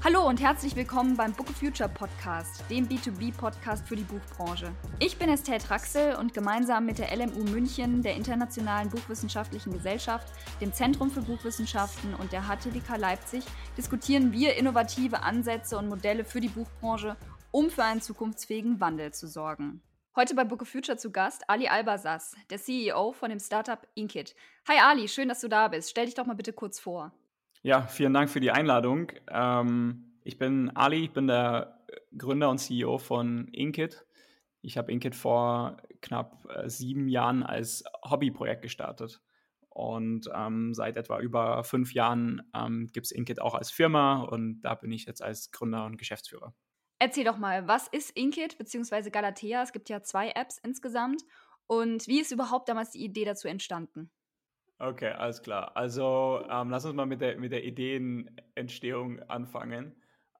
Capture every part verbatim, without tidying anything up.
Hallo und herzlich willkommen beim Book of Future Podcast, dem B zwei B Podcast für die Buchbranche. Ich bin Estelle Traxel und gemeinsam mit der L M U München, der Internationalen Buchwissenschaftlichen Gesellschaft, dem Zentrum für Buchwissenschaften und der H T W K Leipzig diskutieren wir innovative Ansätze und Modelle für die Buchbranche, um für einen zukunftsfähigen Wandel zu sorgen. Heute bei Book of Future zu Gast Ali Albazas, der C E O von dem Startup Inkit. Hi Ali, schön, dass du da bist. Stell dich doch mal bitte kurz vor. Ja, vielen Dank für die Einladung. Ähm, ich bin Ali, ich bin der Gründer und C E O von Inkit. Ich habe Inkit vor knapp äh, sieben Jahren als Hobbyprojekt gestartet. Und ähm, seit etwa über fünf Jahren ähm, gibt es Inkit auch als Firma und da bin ich jetzt als Gründer und Geschäftsführer. Erzähl doch mal, was ist Inkit bzw. Galatea? Es gibt ja zwei Apps insgesamt. Und wie ist überhaupt damals die Idee dazu entstanden? Okay, alles klar. Also ähm, lass uns mal mit der, mit der Ideenentstehung anfangen.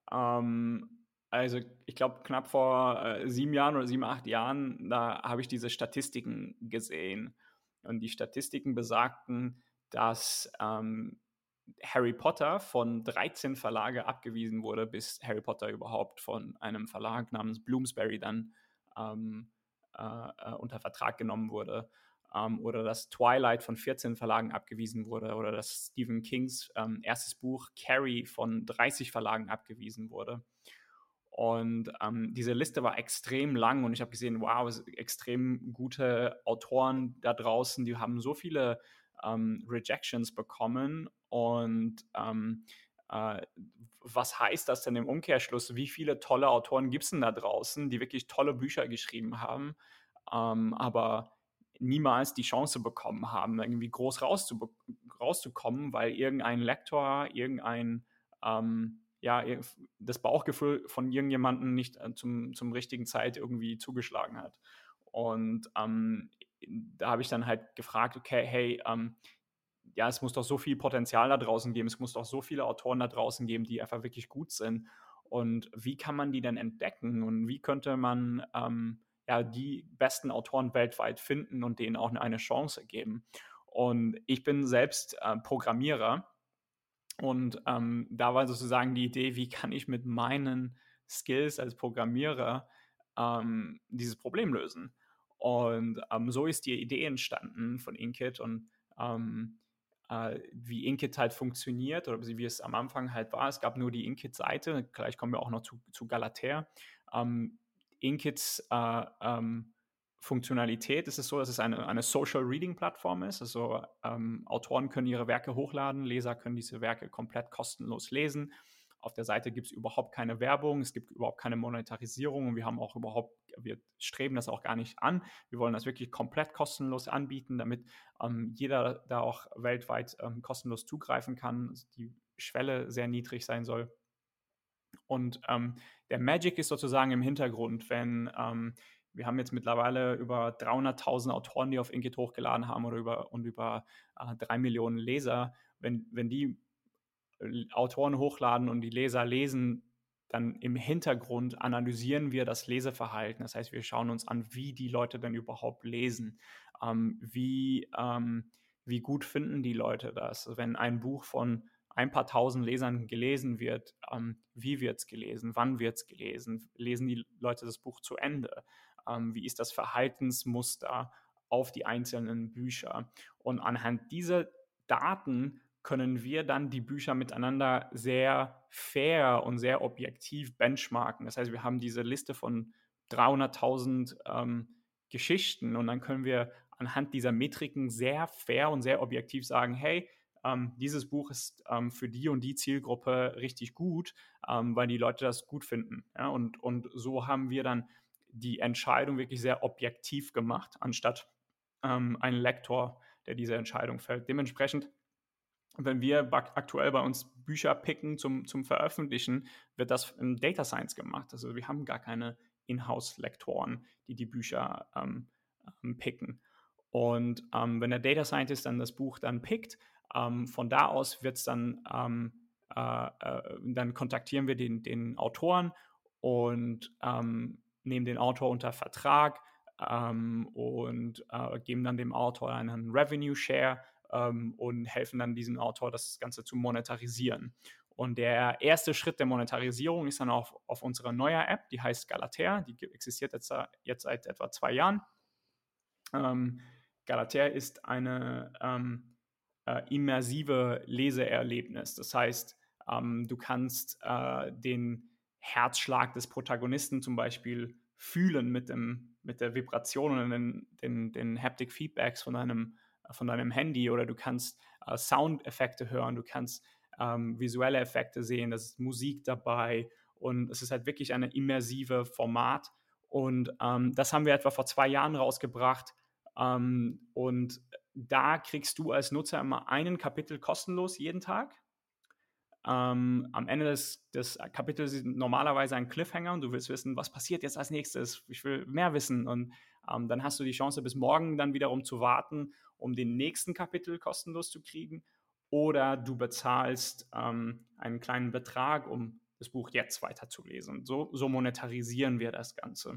Ähm, also ich glaube, knapp vor äh, sieben Jahren oder sieben, acht Jahren, da habe ich diese Statistiken gesehen. Und die Statistiken besagten, dass ähm, Harry Potter von dreizehn Verlage abgewiesen wurde, bis Harry Potter überhaupt von einem Verlag namens Bloomsbury dann ähm, äh, äh, unter Vertrag genommen wurde. Um, oder dass Twilight von vierzehn Verlagen abgewiesen wurde oder dass Stephen Kings ähm, erstes Buch Carrie von dreißig Verlagen abgewiesen wurde. Und ähm, diese Liste war extrem lang und ich habe gesehen, wow, es sind extrem gute Autoren da draußen, die haben so viele ähm, Rejections bekommen. Und ähm, äh, was heißt das denn im Umkehrschluss? Wie viele tolle Autoren gibt es denn da draußen, die wirklich tolle Bücher geschrieben haben, ähm, aber niemals die Chance bekommen haben, irgendwie groß rauszube- rauszukommen, weil irgendein Lektor, irgendein, ähm, ja, das Bauchgefühl von irgendjemandem nicht äh, zum, zum richtigen Zeit irgendwie zugeschlagen hat. Und ähm, da habe ich dann halt gefragt, okay, hey, ähm, ja, es muss doch so viel Potenzial da draußen geben, es muss doch so viele Autoren da draußen geben, die einfach wirklich gut sind. Und wie kann man die denn entdecken und wie könnte man ähm, ja, die besten Autoren weltweit finden und denen auch eine Chance geben? Und ich bin selbst äh, Programmierer und ähm, da war sozusagen die Idee, wie kann ich mit meinen Skills als Programmierer ähm, dieses Problem lösen? Und ähm, so ist die Idee entstanden von Inkit und ähm, äh, wie Inkit halt funktioniert oder wie es am Anfang halt war. Es gab nur die Inkit-Seite, gleich kommen wir auch noch zu, zu Galatea. Ähm, Inkits äh, ähm, Funktionalität ist es so, dass es eine, eine Social Reading Plattform ist. Also ähm, Autoren können ihre Werke hochladen, Leser können diese Werke komplett kostenlos lesen. Auf der Seite gibt es überhaupt keine Werbung, es gibt überhaupt keine Monetarisierung und wir haben auch überhaupt, wir streben das auch gar nicht an. Wir wollen das wirklich komplett kostenlos anbieten, damit ähm, jeder da auch weltweit ähm, kostenlos zugreifen kann, also die Schwelle sehr niedrig sein soll. Und ähm, der Magic ist sozusagen im Hintergrund, wenn ähm, wir haben jetzt mittlerweile über dreihunderttausend Autoren, die auf Inkit hochgeladen haben oder über, und über äh, drei Millionen Leser. Wenn, wenn die äh, Autoren hochladen und die Leser lesen, dann im Hintergrund analysieren wir das Leseverhalten. Das heißt, wir schauen uns an, wie die Leute denn überhaupt lesen. Ähm, wie, ähm, wie gut finden die Leute das? Wenn ein Buch von ein paar tausend Lesern gelesen wird, ähm, wie wird es gelesen, wann wird es gelesen, lesen die Leute das Buch zu Ende, ähm, wie ist das Verhaltensmuster auf die einzelnen Bücher. Und anhand dieser Daten können wir dann die Bücher miteinander sehr fair und sehr objektiv benchmarken. Das heißt, wir haben diese Liste von dreihunderttausend ähm, Geschichten und dann können wir anhand dieser Metriken sehr fair und sehr objektiv sagen, hey, ähm, dieses Buch ist ähm, für die und die Zielgruppe richtig gut, ähm, weil die Leute das gut finden. Ja? Und, und so haben wir dann die Entscheidung wirklich sehr objektiv gemacht, anstatt ähm, ein Lektor, der diese Entscheidung fällt. Dementsprechend, wenn wir aktuell bei uns Bücher picken zum, zum Veröffentlichen, wird das in Data Science gemacht. Also wir haben gar keine Inhouse-Lektoren, die die Bücher ähm, ähm, picken. Und ähm, wenn der Data Scientist dann das Buch dann pickt, ähm, von da aus wird es dann, ähm, äh, äh, dann kontaktieren wir den, den Autoren und ähm, nehmen den Autor unter Vertrag ähm, und äh, geben dann dem Autor einen Revenue Share ähm, und helfen dann diesem Autor, das Ganze zu monetarisieren. Und der erste Schritt der Monetarisierung ist dann auf, auf unserer neuen App, die heißt Galatea, die existiert jetzt, jetzt seit etwa zwei Jahren. Ähm, Galatea ist eine ähm, äh, immersive Leseerlebnis. Das heißt, ähm, du kannst äh, den Herzschlag des Protagonisten zum Beispiel fühlen mit, dem, mit der Vibration und den, den, den Haptic Feedbacks von deinem, von deinem Handy, oder du kannst äh, Soundeffekte hören, du kannst ähm, visuelle Effekte sehen, da ist Musik dabei, und es ist halt wirklich eine immersive Format. Und ähm, das haben wir etwa vor zwei Jahren rausgebracht. Ähm, und da kriegst du als Nutzer immer einen Kapitel kostenlos jeden Tag. Ähm, am Ende des, des Kapitels ist normalerweise ein Cliffhanger und du willst wissen, was passiert jetzt als nächstes. Ich will mehr wissen. Und ähm, dann hast du die Chance, bis morgen dann wiederum zu warten, um den nächsten Kapitel kostenlos zu kriegen. Oder du bezahlst ähm, einen kleinen Betrag, um das Buch jetzt weiterzulesen. So, so monetarisieren wir das Ganze.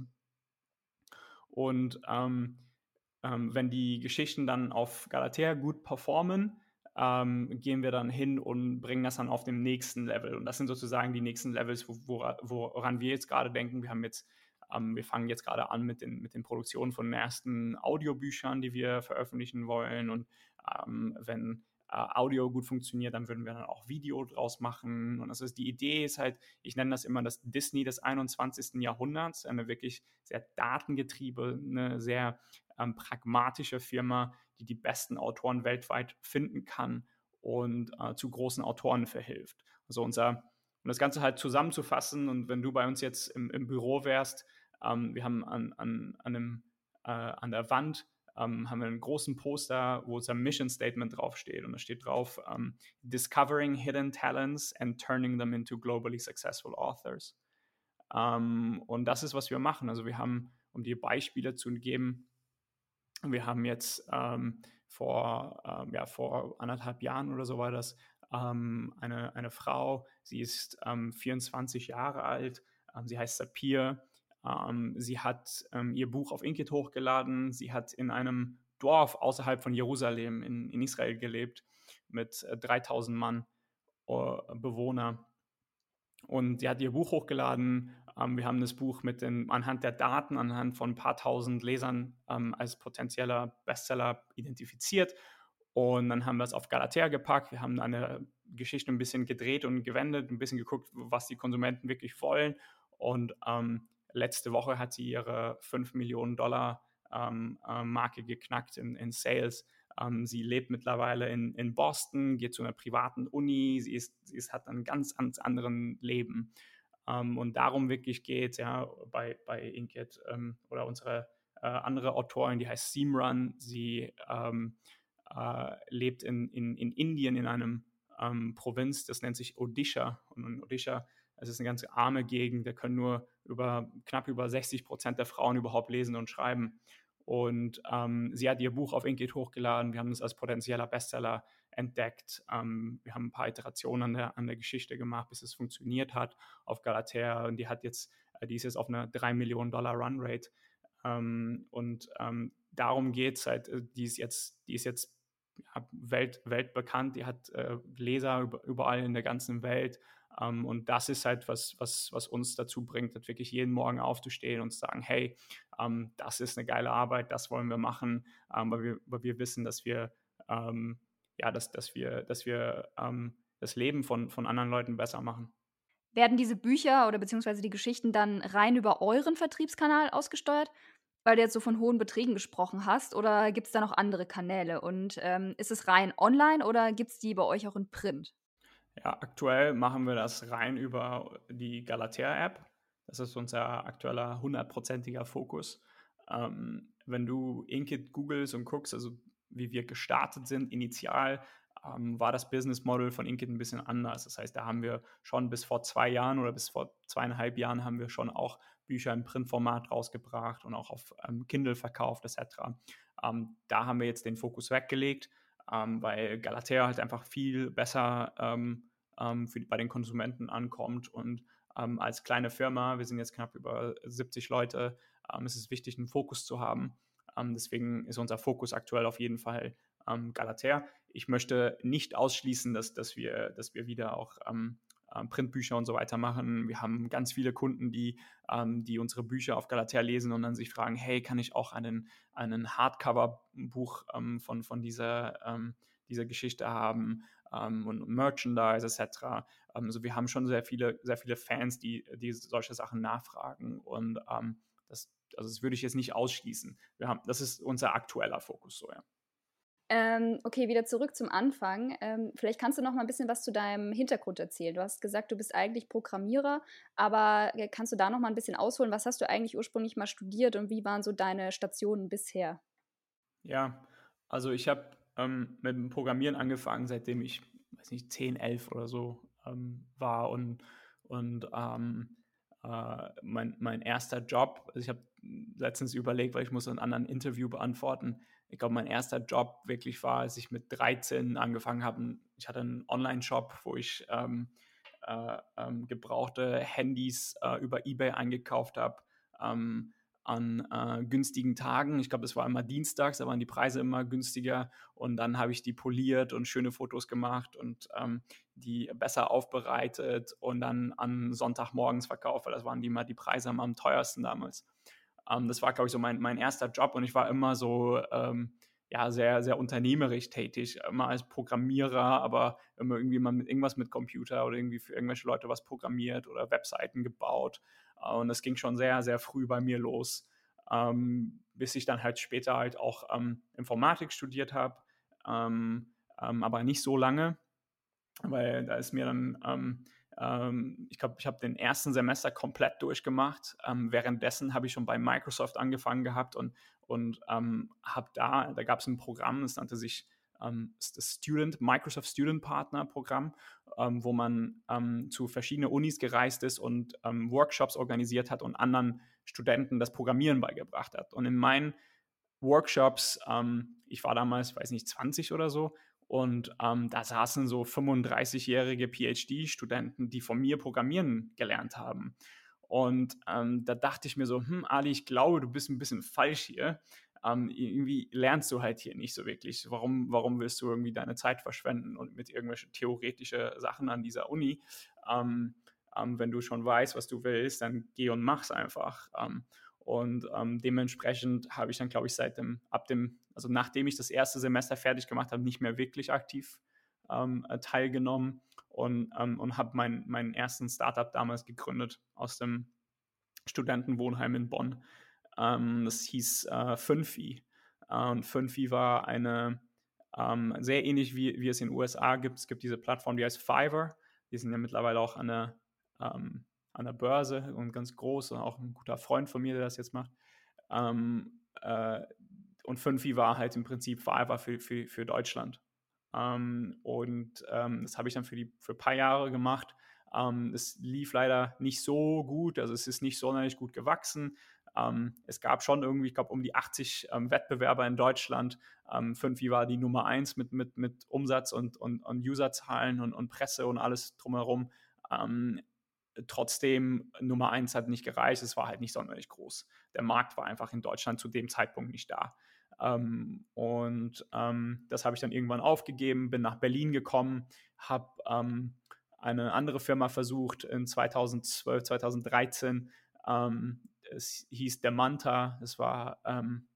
Und ähm, ähm, wenn die Geschichten dann auf Galatea gut performen, ähm, gehen wir dann hin und bringen das dann auf dem nächsten Level. Und das sind sozusagen die nächsten Levels, wo, woran wir jetzt gerade denken. Wir haben jetzt, ähm, wir fangen jetzt gerade an mit den, mit den Produktionen von den ersten Audiobüchern, die wir veröffentlichen wollen. Und ähm, wenn äh, Audio gut funktioniert, dann würden wir dann auch Video draus machen. Und das ist, die Idee ist halt, ich nenne das immer das Disney des einundzwanzigsten Jahrhunderts, eine wirklich sehr datengetriebene, sehr ähm, pragmatische Firma, die die besten Autoren weltweit finden kann und äh, zu großen Autoren verhilft. Also unser, um das Ganze halt zusammenzufassen, und wenn du bei uns jetzt im, im Büro wärst, ähm, wir haben an, an, an, einem, äh, an der Wand ähm, haben wir einen großen Poster, wo unser Mission Statement draufsteht, und da steht drauf, um, Discovering Hidden Talents and Turning Them into Globally Successful Authors. Um, und das ist, was wir machen. Also wir haben, um dir Beispiele zu geben, wir haben jetzt ähm, vor, ähm, ja, vor anderthalb Jahren oder so war das, ähm, eine, eine Frau, sie ist ähm, vierundzwanzig Jahre alt, ähm, sie heißt Sapir, ähm, sie hat ähm, ihr Buch auf Inkitt hochgeladen, sie hat in einem Dorf außerhalb von Jerusalem in, in Israel gelebt mit äh, dreitausend Mann äh, Bewohner. Und sie hat ihr Buch hochgeladen. Ähm, wir haben das Buch mit den, anhand der Daten, anhand von ein paar tausend Lesern ähm, als potenzieller Bestseller identifiziert. Und dann haben wir es auf Galatea gepackt. Wir haben eine Geschichte ein bisschen gedreht und gewendet, ein bisschen geguckt, was die Konsumenten wirklich wollen. Und ähm, letzte Woche hat sie ihre fünf Millionen Dollar ähm, äh, Marke geknackt in, in Sales. Ähm, sie lebt mittlerweile in, in Boston, geht zu einer privaten Uni, sie, ist, sie ist, hat ein ganz, ganz anderen Leben. Ähm, und darum wirklich geht es ja bei, bei Inkitt ähm, oder unsere äh, andere Autorin, die heißt Simran. Sie ähm, äh, lebt in, in, in Indien in einem ähm, Provinz, das nennt sich Odisha. Und in Odisha, es ist eine ganz arme Gegend, da können nur über, knapp über sechzig Prozent der Frauen überhaupt lesen und schreiben. Und ähm, sie hat ihr Buch auf Inkitt hochgeladen. Wir haben es als potenzieller Bestseller entdeckt. Ähm, wir haben ein paar Iterationen an der, an der Geschichte gemacht, bis es funktioniert hat auf Galatea. Und die hat jetzt, die ist jetzt auf einer drei Millionen Dollar Runrate. Ähm, und ähm, darum geht es halt. Die ist jetzt, die ist jetzt ja, Welt, weltbekannt. Die hat äh, Leser über, überall in der ganzen Welt. Um, und das ist halt was, was, was uns dazu bringt, halt wirklich jeden Morgen aufzustehen und zu sagen, hey, um, das ist eine geile Arbeit, das wollen wir machen, um, weil, wir, weil wir wissen, dass wir, um, ja, dass, dass wir, dass wir um, das Leben von, von anderen Leuten besser machen. Werden diese Bücher oder beziehungsweise die Geschichten dann rein über euren Vertriebskanal ausgesteuert, weil du jetzt so von hohen Beträgen gesprochen hast, oder gibt es da noch andere Kanäle? Und ähm, ist es rein online oder gibt es die bei euch auch in Print? Ja, aktuell machen wir das rein über die Galatea-App. Das ist unser aktueller hundertprozentiger Fokus. Ähm, wenn du Inkitt googelst und guckst, also wie wir gestartet sind, initial ähm, war das Business Model von Inkitt ein bisschen anders. Das heißt, da haben wir schon bis vor zwei Jahren oder bis vor zweieinhalb Jahren haben wir schon auch Bücher im Printformat rausgebracht und auch auf ähm, Kindle verkauft et cetera. Ähm, da haben wir jetzt den Fokus weggelegt, ähm, weil Galatea halt einfach viel besser ähm, ähm, für, bei den Konsumenten ankommt. Und ähm, als kleine Firma, wir sind jetzt knapp über siebzig Leute, ähm, ist es wichtig, einen Fokus zu haben. Ähm, deswegen ist unser Fokus aktuell auf jeden Fall ähm, Galatea. Ich möchte nicht ausschließen, dass, dass, wir, dass wir wieder auch ähm, ähm, Printbücher und so weiter machen. Wir haben ganz viele Kunden, die, ähm, die unsere Bücher auf Galatea lesen und dann sich fragen, hey, kann ich auch einen, einen Hardcover-Buch ähm, von, von dieser, ähm, dieser Geschichte haben ähm, und Merchandise et cetera. Ähm, also wir haben schon sehr viele, sehr viele Fans, die, die solche Sachen nachfragen und ähm, das, also das würde ich jetzt nicht ausschließen. Wir haben, das ist unser aktueller Fokus so, ja. Ähm, okay, wieder zurück zum Anfang. Ähm, vielleicht kannst du noch mal ein bisschen was zu deinem Hintergrund erzählen. Du hast gesagt, du bist eigentlich Programmierer, aber äh, kannst du da noch mal ein bisschen ausholen? Was hast du eigentlich ursprünglich mal studiert und wie waren so deine Stationen bisher? Ja, also ich habe ähm, mit dem Programmieren angefangen, seitdem ich, weiß nicht, zehn, elf oder so ähm, war und, und ähm, äh, mein, mein erster Job, also ich habe letztens überlegt, weil ich muss ein anderes Interview beantworten. Ich glaube, mein erster Job wirklich war, als ich mit dreizehn angefangen habe. Ich hatte einen Online-Shop, wo ich ähm, äh, ähm, gebrauchte Handys äh, über eBay eingekauft habe. Ähm, an äh, günstigen Tagen. Ich glaube, es war immer dienstags, da waren die Preise immer günstiger und dann habe ich die poliert und schöne Fotos gemacht und ähm, die besser aufbereitet und dann an Sonntagmorgens verkauft, weil das waren die immer die Preise am, am teuersten damals. Ähm, das war, glaube ich, so mein, mein erster Job und ich war immer so ähm, ja, sehr, sehr unternehmerisch tätig, immer als Programmierer, aber immer irgendwie mal mit irgendwas mit Computer oder irgendwie für irgendwelche Leute was programmiert oder Webseiten gebaut. Und das ging schon sehr, sehr früh bei mir los, ähm, bis ich dann halt später halt auch ähm, Informatik studiert habe, ähm, ähm, aber nicht so lange, weil da ist mir dann, ähm, ähm, ich glaube, ich habe den ersten Semester komplett durchgemacht. Ähm, währenddessen habe ich schon bei Microsoft angefangen gehabt und, und ähm, habe da, da gab es ein Programm, das nannte sich ähm, das Student, Microsoft Student Partner Programm, ähm, wo man ähm, zu verschiedenen Unis gereist ist und ähm, Workshops organisiert hat und anderen Studenten das Programmieren beigebracht hat. Und in meinen Workshops, ähm, ich war damals, weiß nicht, zwanzig oder so, und ähm, da saßen so fünfunddreißigjährige PhD-Studenten, die von mir Programmieren gelernt haben. Und ähm, da dachte ich mir so, hm, Ali, ich glaube, du bist ein bisschen falsch hier. Ähm, irgendwie lernst du halt hier nicht so wirklich. Warum, warum willst du irgendwie deine Zeit verschwenden und mit irgendwelchen theoretischen Sachen an dieser Uni? Ähm, ähm, wenn du schon weißt, was du willst, dann geh und mach's einfach. Ähm, und ähm, dementsprechend habe ich dann, glaube ich, seit dem, ab dem, also nachdem ich das erste Semester fertig gemacht habe, nicht mehr wirklich aktiv ähm, äh, teilgenommen und, ähm, und habe mein, meinen ersten Startup damals gegründet aus dem Studentenwohnheim in Bonn. Ähm, das hieß äh, Fünfi. Äh, und Fünfi war eine, ähm, sehr ähnlich wie, wie es in den U S A gibt. Es gibt diese Plattform, die heißt Fiverr. Die sind ja mittlerweile auch an der, ähm, an der Börse und ganz groß und auch ein guter Freund von mir, der das jetzt macht. Ähm, äh, und Fünfi war halt im Prinzip Fiverr für, für, für Deutschland. Ähm, und ähm, das habe ich dann für, die, für ein paar Jahre gemacht. Ähm, es lief leider nicht so gut, also es ist nicht sonderlich gut gewachsen. Ähm, es gab schon irgendwie, ich glaube, um die achtzig ähm, Wettbewerber in Deutschland. Ähm, Fünfi war die Nummer eins mit, mit, mit Umsatz und, und, und Userzahlen und, und Presse und alles drumherum. Ähm, trotzdem, Nummer eins hat nicht gereicht, es war halt nicht sonderlich groß. Der Markt war einfach in Deutschland zu dem Zeitpunkt nicht da. Ähm, und ähm, das habe ich dann irgendwann aufgegeben, bin nach Berlin gekommen, habe ähm, eine andere Firma versucht in zweitausendzwölf, zweitausenddreizehn. Ähm, es hieß Demanta. Es war, ähm,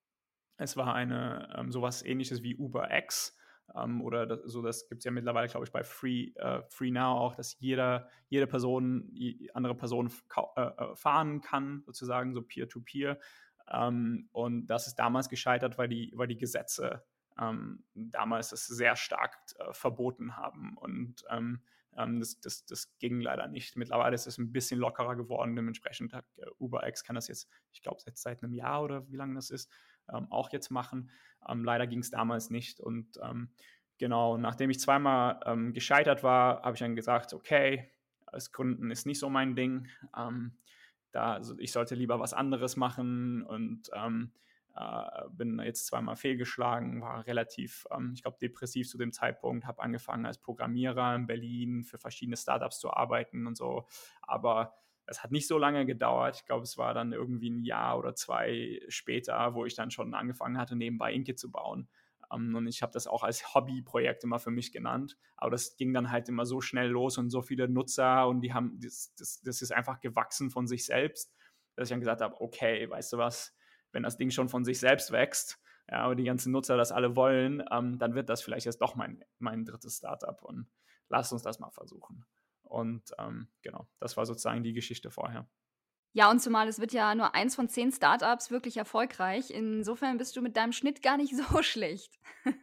es war eine ähm, sowas Ähnliches wie UberX. Ähm, oder das, so, das gibt es ja mittlerweile, glaube ich, bei Free, äh, Free Now auch, dass jeder, jede Person, die andere Person äh, fahren kann, sozusagen, so Peer-to-Peer. Ähm, und das ist damals gescheitert, weil die, weil die Gesetze ähm, damals das sehr stark äh, verboten haben. Und ähm, ähm, das, das, das ging leider nicht. Mittlerweile ist es ein bisschen lockerer geworden. Dementsprechend hat äh, UberX kann das jetzt, ich glaube, jetzt seit einem Jahr oder wie lange das ist, ähm, auch jetzt machen. Ähm, leider ging es damals nicht. Und ähm, genau, nachdem ich zweimal ähm, gescheitert war, habe ich dann gesagt, okay, das Gründen ist nicht so mein Ding. Ähm, da, also ich sollte lieber was anderes machen und ähm, äh, bin jetzt zweimal fehlgeschlagen, war relativ, ähm, ich glaube, depressiv zu dem Zeitpunkt, habe angefangen als Programmierer in Berlin für verschiedene Startups zu arbeiten und so, aber es hat nicht so lange gedauert. Ich glaube, es war dann irgendwie ein Jahr oder zwei später, wo ich dann schon angefangen hatte, nebenbei Inke zu bauen. Ähm, und ich habe das auch als Hobbyprojekt immer für mich genannt. Aber das ging dann halt immer so schnell los und so viele Nutzer und die haben, das, das, das ist einfach gewachsen von sich selbst, dass ich dann gesagt habe, okay, weißt du was, wenn das Ding schon von sich selbst wächst, ja, aber die ganzen Nutzer das alle wollen, ähm, dann wird das vielleicht jetzt doch mein, mein drittes Startup und lass uns das mal versuchen. Und ähm, genau, das war sozusagen die Geschichte vorher. Ja, und zumal es wird ja nur eins von zehn Startups wirklich erfolgreich. Insofern bist du mit deinem Schnitt gar nicht so schlecht.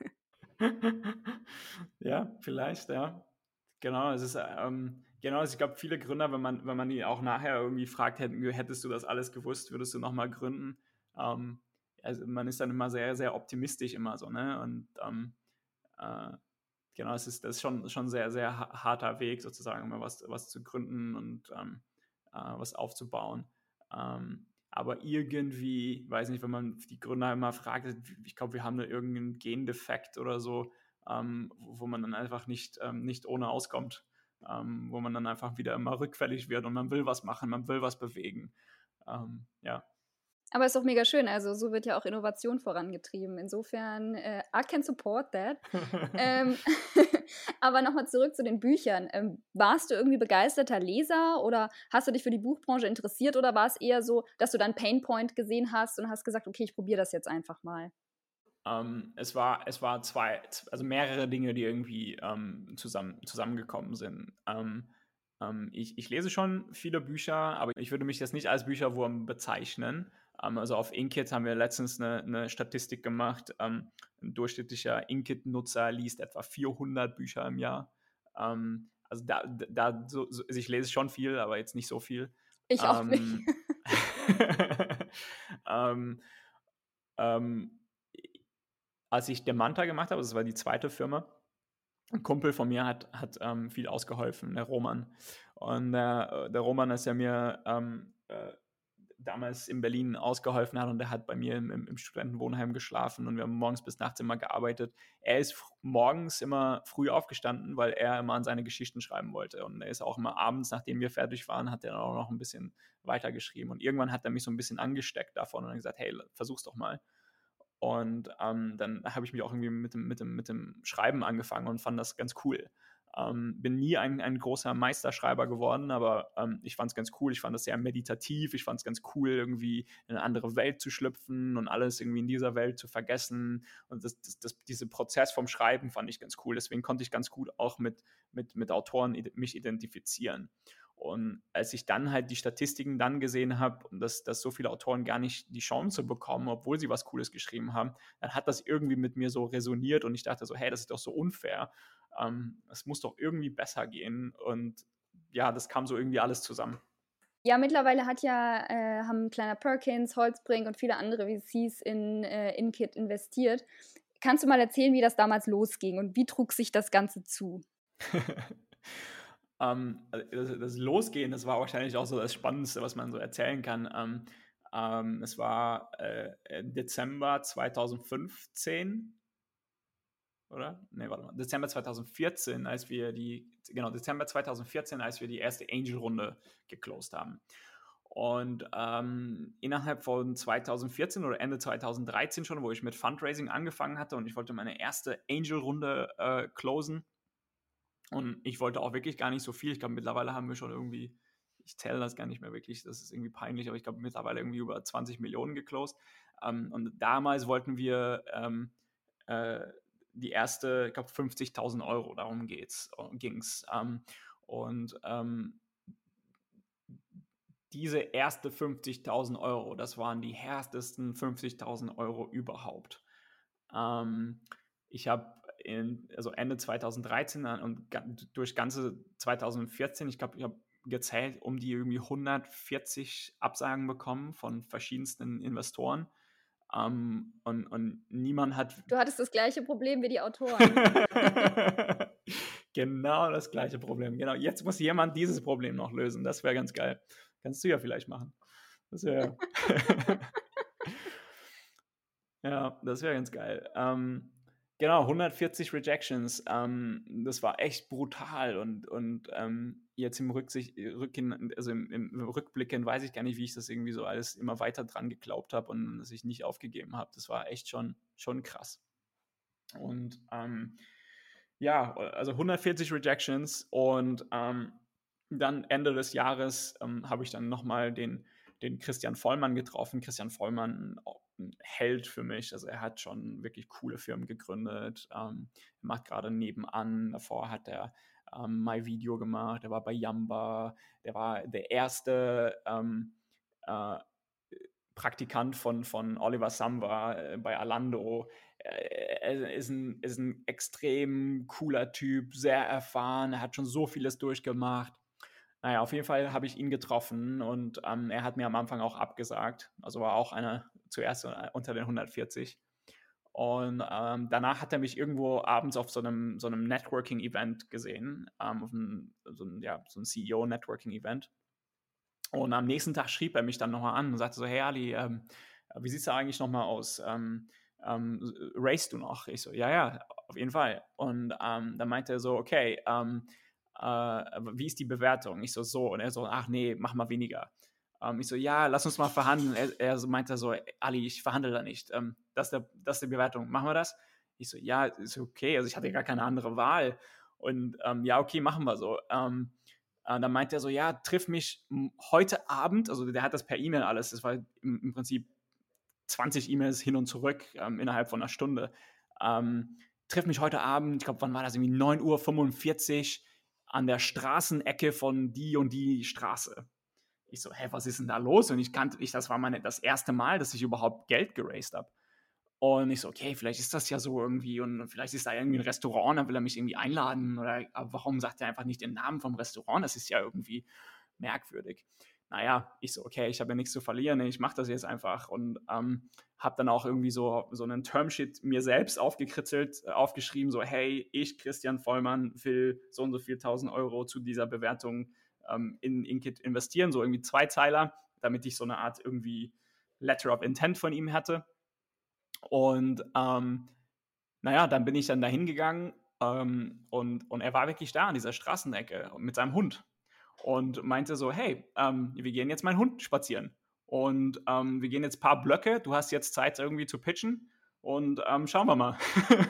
Ja, vielleicht, ja. Genau, es ist, ähm, genau, also ich glaube, viele Gründer, wenn man, wenn man die auch nachher irgendwie fragt, hätten, hättest du das alles gewusst, würdest du nochmal gründen? Ähm, also man ist dann immer sehr, sehr optimistisch immer so, ne? Und ähm, äh, genau, es ist, das ist schon, schon sehr, sehr harter Weg, sozusagen, immer was, was zu gründen und ähm, äh, was aufzubauen. Ähm, aber irgendwie, weiß nicht, wenn man die Gründer immer fragt, ich glaube, wir haben da irgendeinen Gendefekt oder so, ähm, wo man dann einfach nicht, ähm, nicht ohne auskommt, ähm, wo man dann einfach wieder immer rückfällig wird und man will was machen, man will was bewegen. Ähm, ja. Aber ist doch mega schön. Also so wird ja auch Innovation vorangetrieben. Insofern, äh, I can support that. ähm, aber nochmal zurück zu den Büchern. Ähm, warst du irgendwie begeisterter Leser oder hast du dich für die Buchbranche interessiert oder war es eher so, dass du dann Painpoint gesehen hast und hast gesagt, okay, ich probiere das jetzt einfach mal? Ähm, es war, es war zwei, also mehrere Dinge, die irgendwie ähm, zusammen, zusammengekommen sind. Ähm, ähm, ich, ich lese schon viele Bücher, aber ich würde mich jetzt nicht als Bücherwurm bezeichnen. Ähm, also auf Inkit haben wir letztens eine, eine Statistik gemacht. Ähm, ein durchschnittlicher Inkit-Nutzer liest etwa vierhundert Bücher im Jahr. Ähm, also da, da so, so, also ich lese schon viel, aber jetzt nicht so viel. Ich auch nicht. Ähm, ähm, ähm, als ich Demanta gemacht habe, das war die zweite Firma, ein Kumpel von mir hat, hat ähm, viel ausgeholfen, der Roman. Und äh, der Roman ist ja mir ähm, äh, damals in Berlin ausgeholfen hat und der hat bei mir im, im Studentenwohnheim geschlafen und wir haben morgens bis nachts immer gearbeitet. Er ist morgens immer früh aufgestanden, weil er immer an seine Geschichten schreiben wollte und er ist auch immer abends, nachdem wir fertig waren, hat er dann auch noch ein bisschen weitergeschrieben und irgendwann hat er mich so ein bisschen angesteckt davon und hat gesagt, hey, versuch's doch mal. Und ähm, dann habe ich mich auch irgendwie mit dem, mit, dem, mit dem Schreiben angefangen und fand das ganz cool. Ähm, bin nie ein, ein großer Meisterschreiber geworden, aber ähm, ich fand es ganz cool. Ich fand das sehr meditativ. Ich fand es ganz cool, irgendwie in eine andere Welt zu schlüpfen und alles irgendwie in dieser Welt zu vergessen. Und das, das, das, diesen Prozess vom Schreiben fand ich ganz cool. Deswegen konnte ich ganz gut auch mit, mit, mit Autoren mich identifizieren. Und als ich dann halt die Statistiken dann gesehen habe, dass, dass so viele Autoren gar nicht die Chance bekommen, obwohl sie was Cooles geschrieben haben, dann hat das irgendwie mit mir so resoniert und ich dachte so, hey, das ist doch so unfair. Ähm, es muss doch irgendwie besser gehen. Und ja, das kam so irgendwie alles zusammen. Ja, mittlerweile hat ja, äh, haben Kleiner Perkins, Holzbrink und viele andere V Cs in äh, Inkit investiert. Kannst du mal erzählen, wie das damals losging und wie trug sich das Ganze zu? ähm, das, das Losgehen, das war wahrscheinlich auch so das Spannendste, was man so erzählen kann. Ähm, ähm, es war äh, Dezember zweitausendfünfzehn, oder? Ne, warte mal. Dezember zweitausendvierzehn, als wir die, genau, Dezember zweitausendvierzehn, als wir die erste Angel-Runde geclosed haben. Und ähm, innerhalb von zweitausendvierzehn oder Ende zweitausenddreizehn schon, wo ich mit Fundraising angefangen hatte und ich wollte meine erste Angel-Runde äh, closen. Und ich wollte auch wirklich gar nicht so viel. Ich glaube, mittlerweile haben wir schon irgendwie, ich zähle das gar nicht mehr wirklich, das ist irgendwie peinlich, aber ich glaube, mittlerweile irgendwie über zwanzig Millionen geclosed. Ähm, und damals wollten wir ähm, äh, die erste, ich glaube, fünfzigtausend Euro, darum ging es. Ähm, und ähm, diese erste fünfzigtausend Euro, das waren die härtesten fünfzigtausend Euro überhaupt. Ähm, ich habe also Ende zweitausenddreizehn und durch ganze zweitausendvierzehn, ich glaube, ich habe gezählt, um die irgendwie hundertvierzig Absagen bekommen von verschiedensten Investoren. Um, und, und niemand hat. Du hattest das gleiche Problem wie die Autoren. Genau das gleiche Problem. Genau, jetzt muss jemand dieses Problem noch lösen. Das wäre ganz geil. Kannst du ja vielleicht machen. Das wäre. Ja, das wäre ganz geil. Ähm, genau, hundertvierzig Rejections. Ähm, das war echt brutal und, und ähm, jetzt im Rücksicht, Rückhin, also im, im Rückblicken weiß ich gar nicht, wie ich das irgendwie so alles immer weiter dran geglaubt habe und dass ich nicht aufgegeben habe. Das war echt schon, schon krass. Und ähm, ja, also hundertvierzig Rejections und ähm, dann Ende des Jahres ähm, habe ich dann nochmal den, den Christian Vollmann getroffen. Christian Vollmann, auch ein Held für mich. Also er hat schon wirklich coole Firmen gegründet. Ähm, er macht gerade nebenan. Davor hat er ähm, MyVideo gemacht. Er war bei Yamba. Der war der erste ähm, äh, Praktikant von, von Oliver Samba äh, bei Alando. Er ist ein, ist ein extrem cooler Typ, sehr erfahren. Er hat schon so vieles durchgemacht. Naja, auf jeden Fall habe ich ihn getroffen und ähm, er hat mir am Anfang auch abgesagt. Also war auch einer zuerst unter den hundertvierzig. Und ähm, danach hat er mich irgendwo abends auf so einem, so einem Networking-Event gesehen, ähm, auf ein, so ein, ja, so ein C E O-Networking-Event. Und am nächsten Tag schrieb er mich dann nochmal an und sagte so, hey Ali, ähm, wie sieht es da eigentlich nochmal aus? Ähm, ähm, racest du noch? Ich so, ja, ja, auf jeden Fall. Und ähm, dann meinte er so, okay, ähm, äh, wie ist die Bewertung? Ich so, so. Und er so, ach nee, mach mal weniger. Ähm, ich so, ja, lass uns mal verhandeln. Er, er so meinte so, Ali, ich verhandle da nicht. Ähm, das, ist der, das ist die Bewertung. Machen wir das? Ich so, ja, ist okay. Also ich hatte gar keine andere Wahl. Und ähm, ja, okay, machen wir so. Ähm, äh, dann meinte er so, ja, triff mich heute Abend, also der hat das per E-Mail alles, das war im, im Prinzip zwanzig E-Mails hin und zurück ähm, innerhalb von einer Stunde. Ähm, triff mich heute Abend, ich glaube, wann war das, irgendwie neun Uhr fünfundvierzig an der Straßenecke von die und die Straße. Ich so, hä, was ist denn da los? Und ich kannte, ich, das war meine, das erste Mal, dass ich überhaupt Geld geraced habe. Und ich so, okay, vielleicht ist das ja so irgendwie und vielleicht ist da irgendwie ein Restaurant, dann will er mich irgendwie einladen oder aber warum sagt er einfach nicht den Namen vom Restaurant? Das ist ja irgendwie merkwürdig. Naja, ich so, okay, ich habe ja nichts zu verlieren, ich mache das jetzt einfach und ähm, habe dann auch irgendwie so, so einen Termsheet mir selbst aufgekritzelt, äh, aufgeschrieben, so, hey, ich, Christian Vollmann, will so und so viel tausend Euro zu dieser Bewertung ähm, in Inkit investieren, so irgendwie zwei Zeiler, damit ich so eine Art irgendwie Letter of Intent von ihm hatte. Und ähm, naja, dann bin ich dann da hingegangen ähm, und, und er war wirklich da an dieser Straßenecke mit seinem Hund und meinte so, hey, ähm, wir gehen jetzt meinen Hund spazieren und ähm, wir gehen jetzt ein paar Blöcke, du hast jetzt Zeit irgendwie zu pitchen und ähm, schauen wir mal.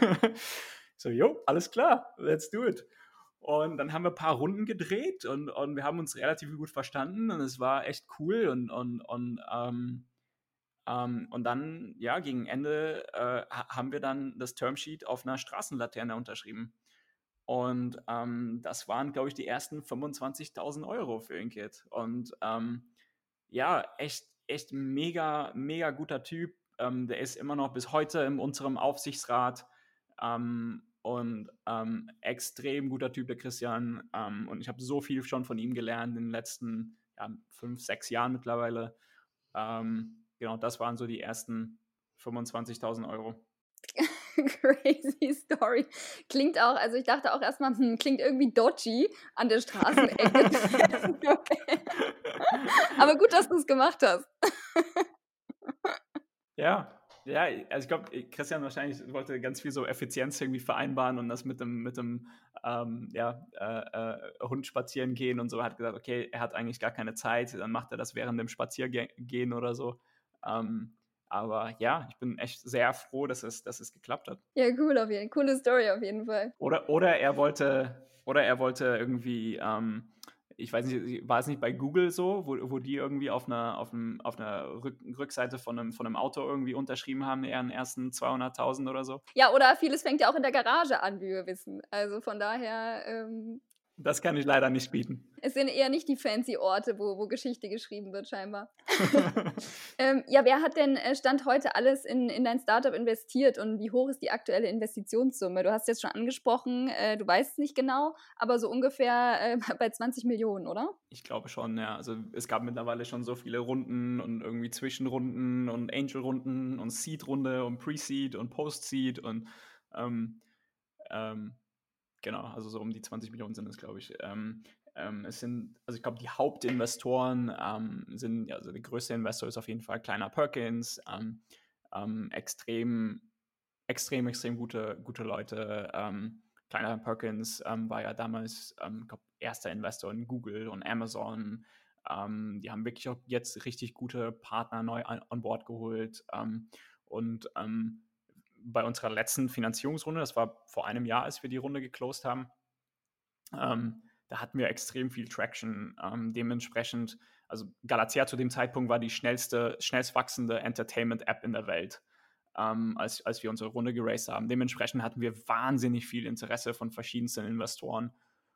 So, jo, alles klar, let's do it. Und dann haben wir ein paar Runden gedreht und, und wir haben uns relativ gut verstanden und es war echt cool und, und, und ähm, ähm, und dann, ja, gegen Ende äh, haben wir dann das Termsheet auf einer Straßenlaterne unterschrieben. Und ähm, das waren, glaube ich, die ersten fünfundzwanzigtausend Euro für Inkit. Und ähm, ja, echt, echt mega, mega guter Typ. Ähm, der ist immer noch bis heute in unserem Aufsichtsrat. Ähm, und ähm, extrem guter Typ, der Christian. Ähm, und ich habe so viel schon von ihm gelernt in den letzten ja, fünf, sechs Jahren mittlerweile. Ähm, genau, das waren so die ersten fünfundzwanzigtausend Euro. Crazy Story. Klingt auch, also ich dachte auch erstmal, hm, klingt irgendwie dodgy an der Straßenecke. Aber gut, dass du es gemacht hast. Ja, ja, also ich glaube, Christian wahrscheinlich wollte ganz viel so Effizienz irgendwie vereinbaren und das mit dem, mit dem ähm, ja, äh, äh, Hund spazieren gehen und so. Er hat gesagt, okay, er hat eigentlich gar keine Zeit, dann macht er das während dem Spaziergehen oder so. Ähm, aber ja, ich bin echt sehr froh, dass es, dass es geklappt hat. Ja, cool auf jeden Fall. Coole Story auf jeden Fall. Oder, oder er wollte, oder er wollte irgendwie, ähm, ich weiß nicht, war es nicht bei Google so, wo, wo die irgendwie auf einer, auf einem, auf einer Rück, Rückseite von einem, von einem Auto irgendwie unterschrieben haben, ihren ersten zweihunderttausend oder so? Ja, oder vieles fängt ja auch in der Garage an, wie wir wissen. Also von daher, ähm, Das kann ich leider nicht bieten. es sind eher nicht die fancy Orte, wo, wo Geschichte geschrieben wird, scheinbar. ähm, ja, wer hat denn äh, Stand heute alles in, in dein Startup investiert und wie hoch ist die aktuelle Investitionssumme? Du hast jetzt schon angesprochen, äh, du weißt es nicht genau, aber so ungefähr äh, bei zwanzig Millionen, oder? Ich glaube schon, ja. Also es gab mittlerweile schon so viele Runden und irgendwie Zwischenrunden und Angel-Runden und Seed-Runde und Pre-Seed und Post-Seed und ähm, ähm, genau, also so um die zwanzig Millionen sind es, glaube ich. Ähm, ähm, es sind, also ich glaube, die Hauptinvestoren ähm, sind, ja, also der größte Investor ist auf jeden Fall Kleiner Perkins, ähm, ähm, extrem, extrem, extrem gute, gute Leute. Ähm, Kleiner Perkins ähm, war ja damals, ähm, glaub, erster Investor in Google und Amazon. Ähm, die haben wirklich auch jetzt richtig gute Partner neu an, an Bord geholt. Ähm, und ähm, bei unserer letzten Finanzierungsrunde, das war vor einem Jahr, als wir die Runde geclosed haben, ähm, da hatten wir extrem viel Traction. Ähm, dementsprechend, also Galatea zu dem Zeitpunkt war die schnellste, schnellst wachsende Entertainment-App in der Welt, ähm, als, als wir unsere Runde geraced haben. Dementsprechend hatten wir wahnsinnig viel Interesse von verschiedensten Investoren.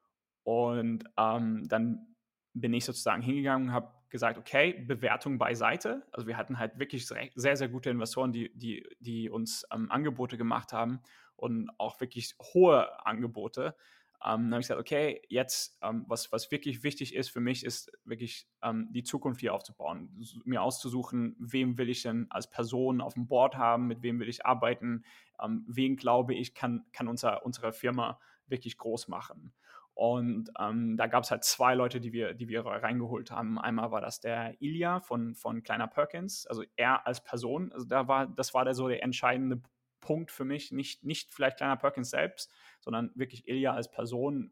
Und ähm, dann bin ich sozusagen hingegangen und habe gesagt, okay, Bewertung beiseite. Also wir hatten halt wirklich sehr, sehr gute Investoren, die, die, die uns ähm, Angebote gemacht haben und auch wirklich hohe Angebote. Ähm, dann habe ich gesagt, okay, jetzt, ähm, was, was wirklich wichtig ist für mich, ist wirklich ähm, die Zukunft hier aufzubauen, mir auszusuchen, wem will ich denn als Person auf dem Board haben, mit wem will ich arbeiten, ähm, wen glaube ich, kann, kann unser, unsere Firma wirklich groß machen. Und ähm, da gab es halt zwei Leute, die wir, die wir reingeholt haben. Einmal war das der Ilya von, von Kleiner Perkins, also er als Person. Also da war, das war der so der entscheidende Punkt für mich. Nicht, nicht vielleicht Kleiner Perkins selbst, sondern wirklich Ilya als Person.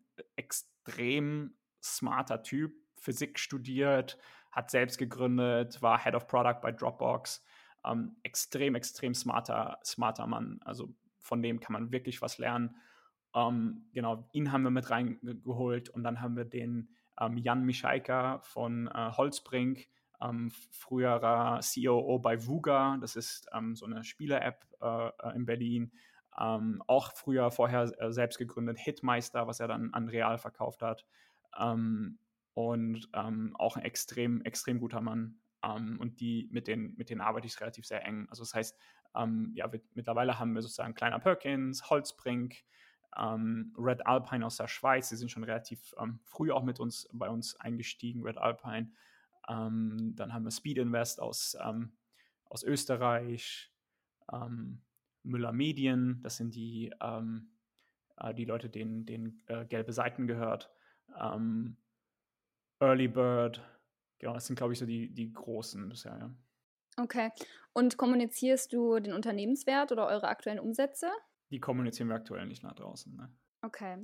Extrem smarter Typ, Physik studiert, hat selbst gegründet, war Head of Product bei Dropbox. Ähm, extrem, extrem smarter, smarter Mann. Also von dem kann man wirklich was lernen. Um, genau, ihn haben wir mit reingeholt und dann haben wir den um, Jan Michaika von uh, Holzbrink, um, früherer C O O bei Vuga, das ist um, so eine Spieler-App uh, in Berlin, um, auch früher vorher uh, selbst gegründet, Hitmeister, was er dann an Real verkauft hat, um, und um, auch ein extrem, extrem guter Mann, um, und die, mit denen, mit denen arbeite ich relativ sehr eng. Also das heißt, um, ja, wir, mittlerweile haben wir sozusagen Kleiner Perkins, Holzbrink, Um, Red Alpine aus der Schweiz, die sind schon relativ um, früh auch mit uns bei uns eingestiegen, Red Alpine. Um, dann haben wir Speed Invest aus, um, aus Österreich, um, Müller Medien, das sind die, um, uh, die Leute, denen, denen uh, Gelbe Seiten gehört. Um, Early Bird, genau, das sind, glaube ich, so die, die großen bisher, ja. Okay. Und kommunizierst du den Unternehmenswert oder eure aktuellen Umsätze? Die kommunizieren wir aktuell nicht nach draußen, ne? Okay.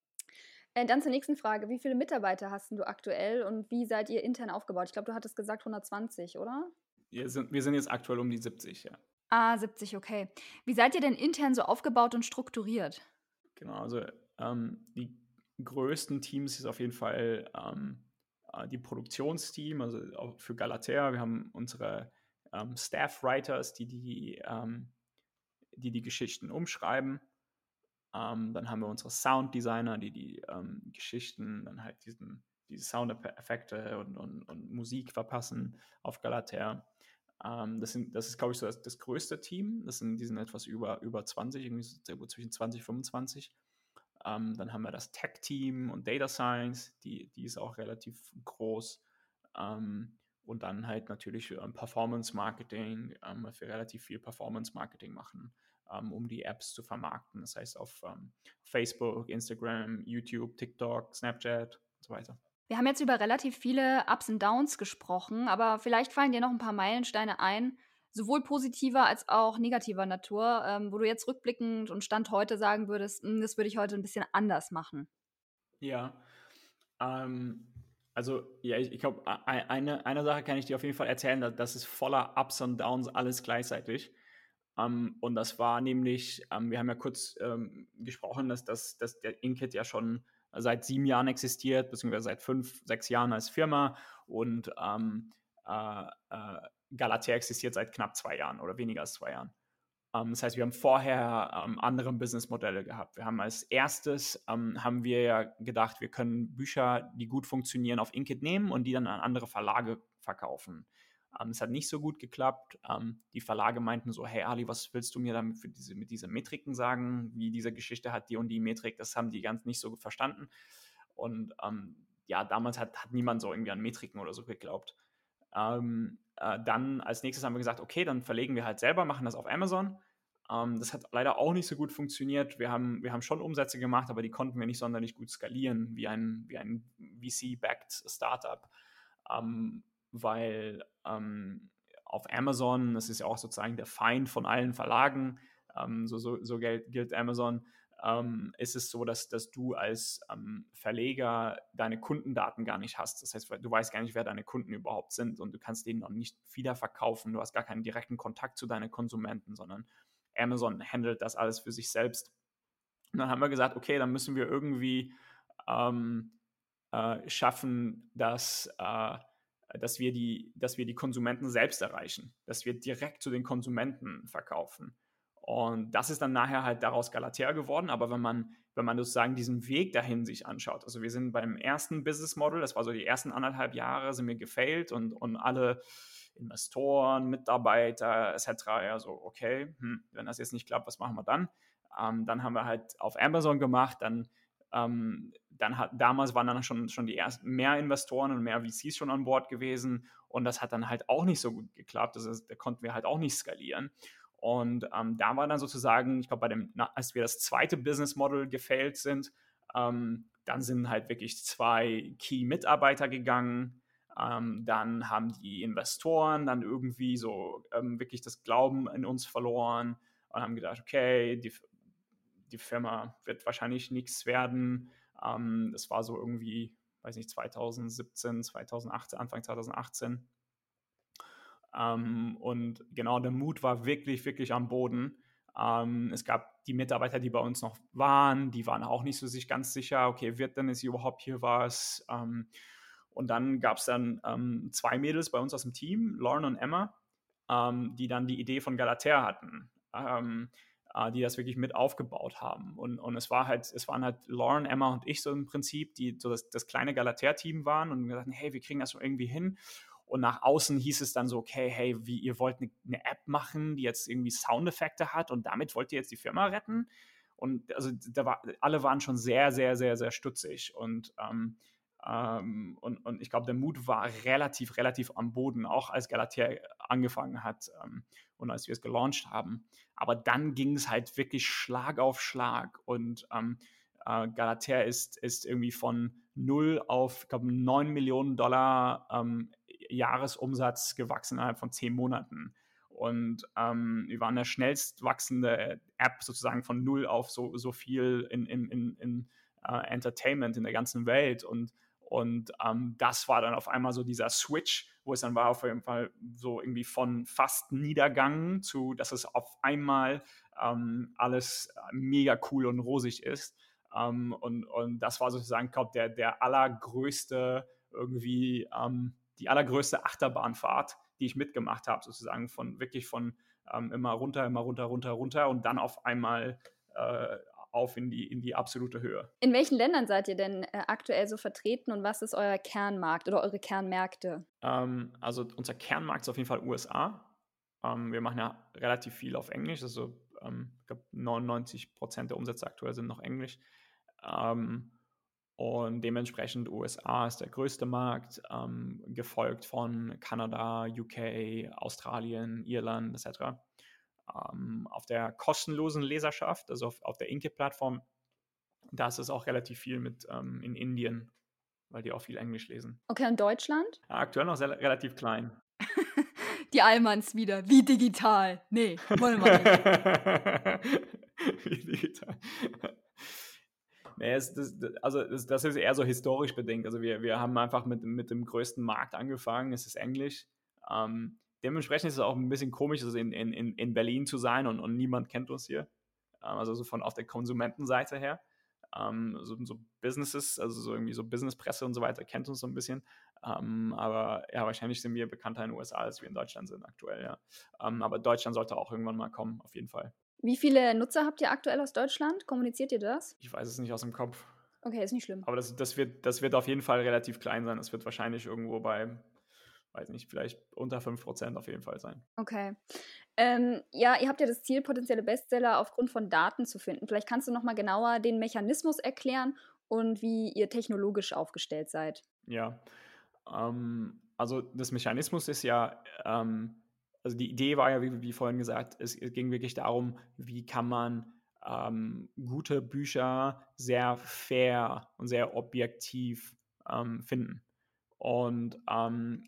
Äh, dann zur nächsten Frage. Wie viele Mitarbeiter hast du aktuell und wie seid ihr intern aufgebaut? Ich glaube, du hattest gesagt hundertzwanzig, oder? Wir sind, wir sind jetzt aktuell um die siebzig, ja. Ah, siebzig, okay. Wie seid ihr denn intern so aufgebaut und strukturiert? Genau, also ähm, die größten Teams ist auf jeden Fall ähm, äh, die Produktionsteam, also auch für Galatea. Wir haben unsere ähm, Staff-Writers, die die, ähm, die die Geschichten umschreiben. Ähm, dann haben wir unsere Sound-Designer, die die ähm, Geschichten, dann halt diesen, diese Soundeffekte und, und, und Musik verpassen auf Galatea. Ähm, das, sind, das ist, glaube ich, so das, das größte Team. Das sind, die sind etwas über, über zwanzig, irgendwie so zwischen zwanzig und fünfundzwanzig. Ähm, dann haben wir das Tech-Team und Data Science, die, die ist auch relativ groß. Ähm, und dann halt natürlich ähm, Performance-Marketing, ähm, weil wir relativ viel Performance-Marketing machen, ähm, um die Apps zu vermarkten. Das heißt auf ähm, Facebook, Instagram, YouTube, TikTok, Snapchat und so weiter. Wir haben jetzt über relativ viele Ups und Downs gesprochen, aber vielleicht fallen dir noch ein paar Meilensteine ein, sowohl positiver als auch negativer Natur, ähm, wo du jetzt rückblickend und Stand heute sagen würdest, "Hm, das würde ich heute ein bisschen anders machen." Ja, ähm, also ja, ich, ich glaube, eine, eine Sache kann ich dir auf jeden Fall erzählen, dass das ist voller Ups und Downs, alles gleichzeitig. Um, und das war nämlich, um, wir haben ja kurz um, gesprochen, dass, dass, dass der Inkit ja schon seit sieben Jahren existiert, beziehungsweise seit fünf, sechs Jahren als Firma und um, äh, äh, Galatea existiert seit knapp zwei Jahren oder weniger als zwei Jahren. Um, das heißt, wir haben vorher um, andere Businessmodelle gehabt. Wir haben als erstes, um, haben wir ja gedacht, wir können Bücher, die gut funktionieren, auf Inkit nehmen und die dann an andere Verlage verkaufen. Um, es hat nicht so gut geklappt. Um, die Verlage meinten so, hey Ali, was willst du mir damit für diese, mit diesen Metriken sagen? Wie diese Geschichte hat die und die Metrik, das haben die ganz nicht so verstanden. Und um, ja, damals hat, hat niemand so irgendwie an Metriken oder so geglaubt. Um, äh, dann als nächstes haben wir gesagt, okay, dann verlegen wir halt selber, machen das auf Amazon. Um, das hat leider auch nicht so gut funktioniert. Wir haben, wir haben schon Umsätze gemacht, aber die konnten wir nicht sonderlich gut skalieren, wie ein, wie ein V C-backed Startup. Um, weil ähm, auf Amazon, das ist ja auch sozusagen der Feind von allen Verlagen, ähm, so, so, so gilt, gilt Amazon, ähm, ist es so, dass, dass du als ähm, Verleger deine Kundendaten gar nicht hast. Das heißt, du weißt gar nicht, wer deine Kunden überhaupt sind und du kannst denen noch nicht wieder verkaufen. Du hast gar keinen direkten Kontakt zu deinen Konsumenten, sondern Amazon handelt das alles für sich selbst. Und dann haben wir gesagt, okay, dann müssen wir irgendwie ähm, äh, schaffen, dass, äh, dass, wir die, dass wir die Konsumenten selbst erreichen, dass wir direkt zu den Konsumenten verkaufen. Und das ist dann nachher halt daraus Galatea geworden. Aber wenn man, wenn man sozusagen diesen Weg dahin sich anschaut, also wir sind beim ersten Business Model, das war so die ersten anderthalb Jahre, sind wir gefailt und, und alle Investoren, Mitarbeiter et cetera. Ja, so, okay, hm, wenn das jetzt nicht klappt, was machen wir dann? Ähm, dann haben wir halt auf Amazon gemacht, dann ähm, dann hat, damals waren dann schon, schon die ersten mehr Investoren und mehr V Cs schon an Bord gewesen und das hat dann halt auch nicht so gut geklappt. Das ist, da konnten wir halt auch nicht skalieren. Und ähm, da war dann sozusagen, ich glaube, bei dem, na, als wir das zweite Business Model gefailt sind, ähm, dann sind halt wirklich zwei Key-Mitarbeiter gegangen. Ähm, dann haben die Investoren dann irgendwie so ähm, wirklich das Glauben in uns verloren und haben gedacht, okay, die, die Firma wird wahrscheinlich nichts werden. Ähm, das war so irgendwie, weiß nicht, zwanzig siebzehn, zwanzig achtzehn, Anfang zwanzig achtzehn. Ähm, und genau, der Mut war wirklich, wirklich am Boden. Ähm, es gab die Mitarbeiter, die bei uns noch waren, die waren auch nicht so sich ganz sicher, okay, wird denn jetzt überhaupt hier was? Ähm, und dann gab es dann ähm, zwei Mädels bei uns aus dem Team, Lauren und Emma, ähm, die dann die Idee von Galatea hatten. Ähm, äh, die das wirklich mit aufgebaut haben. Und, und es war halt, es waren halt Lauren, Emma und ich so im Prinzip, die so das, das kleine Galatea-Team waren und gesagt, hey, wir kriegen das irgendwie hin. Und nach außen hieß es dann so, okay, hey, wie, ihr wollt eine, eine App machen, die jetzt irgendwie Soundeffekte hat und damit wollt ihr jetzt die Firma retten? Und also da war, alle waren schon sehr, sehr, sehr, sehr stutzig. Und ähm, ähm, und, und ich glaube, der Mut war relativ, relativ am Boden, auch als Galatea angefangen hat ähm, und als wir es gelauncht haben. Aber dann ging es halt wirklich Schlag auf Schlag und ähm, äh, Galatea ist, ist irgendwie von null auf, ich glaube, neun Millionen Dollar ähm, Jahresumsatz gewachsen innerhalb von zehn Monaten. Und ähm, wir waren der schnellst wachsende App sozusagen von null auf so, so viel in, in, in, in uh, Entertainment in der ganzen Welt. Und und ähm, das war dann auf einmal so dieser Switch, wo es dann war auf jeden Fall so irgendwie von fast Niedergang zu, dass es auf einmal ähm, alles mega cool und rosig ist. Ähm, und, und das war sozusagen, ich glaube, der, der allergrößte irgendwie, ähm, die allergrößte Achterbahnfahrt, die ich mitgemacht habe, sozusagen von wirklich von ähm, immer runter, immer runter, runter, runter und dann auf einmal äh, auf in die, in die absolute Höhe. In welchen Ländern seid ihr denn äh, aktuell so vertreten und was ist euer Kernmarkt oder eure Kernmärkte? Ähm, also unser Kernmarkt ist auf jeden Fall U S A. Ähm, wir machen ja relativ viel auf Englisch, also ähm, ich glaube neunundneunzig Prozent der Umsätze aktuell sind noch Englisch. Ähm, und dementsprechend U S A ist der größte Markt, ähm, gefolgt von Kanada, U K, Australien, Irland et cetera. Ähm, auf der kostenlosen Leserschaft, also auf, auf der Inkit-Plattform, da ist es auch relativ viel mit ähm, in Indien, weil die auch viel Englisch lesen. Okay, und Deutschland? Ja, aktuell noch sehr, relativ klein. Die Allmanns wieder. Wie digital? Nee, wollen wir nicht. Wie digital. Nee, es, das, also das, das ist eher so historisch bedingt. Also wir, wir haben einfach mit, mit dem größten Markt angefangen, es ist Englisch. Ähm, dementsprechend ist es auch ein bisschen komisch, also in, in, in Berlin zu sein und, und niemand kennt uns hier. Ähm, also so von auf der Konsumentenseite her. Ähm, so, so Businesses, also so irgendwie so Businesspresse und so weiter kennt uns so ein bisschen. Ähm, aber ja, wahrscheinlich sind wir bekannter in den U S A, als wir in Deutschland sind aktuell, ja. Ähm, aber Deutschland sollte auch irgendwann mal kommen, auf jeden Fall. Wie viele Nutzer habt ihr aktuell aus Deutschland? Kommuniziert ihr das? Ich weiß es nicht aus dem Kopf. Okay, ist nicht schlimm. Aber das, das, wird, das wird auf jeden Fall relativ klein sein. Das wird wahrscheinlich irgendwo bei, weiß nicht, vielleicht unter fünf Prozent auf jeden Fall sein. Okay. Ähm, ja, ihr habt ja das Ziel, potenzielle Bestseller aufgrund von Daten zu finden. Vielleicht kannst du noch mal genauer den Mechanismus erklären und wie ihr technologisch aufgestellt seid. Ja, ähm, also das Mechanismus ist ja, ähm, also die Idee war ja, wie, wie vorhin gesagt, es, es ging wirklich darum, wie kann man ähm, gute Bücher sehr fair und sehr objektiv ähm, finden. Und, ähm,